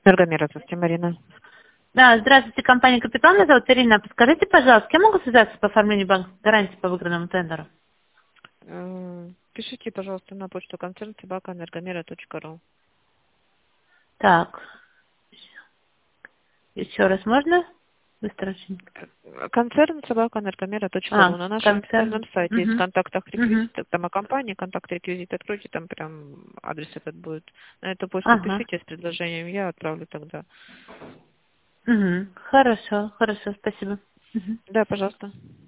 Энергомера, здравствуйте, Марина. Да, здравствуйте, компания «Капитал». Меня зовут Ирина. Подскажите, пожалуйста, я могу связаться по оформлению банковской гарантии по выигранному тендеру? Пишите, пожалуйста, на почту концерн собака.энергомера.ру. Так, еще раз можно? Быстро очень. Концерн собака.энергомера.ру. На нашем Концерн. официальном сайте есть в Угу. контактах Угу. реквизит, там о компании, контакт реквизит откройте, там прям адрес этот будет. На эту почту Ага. пишите с предложением, я отправлю тогда. Угу. Хорошо, хорошо, спасибо. Мгм. Да, пожалуйста.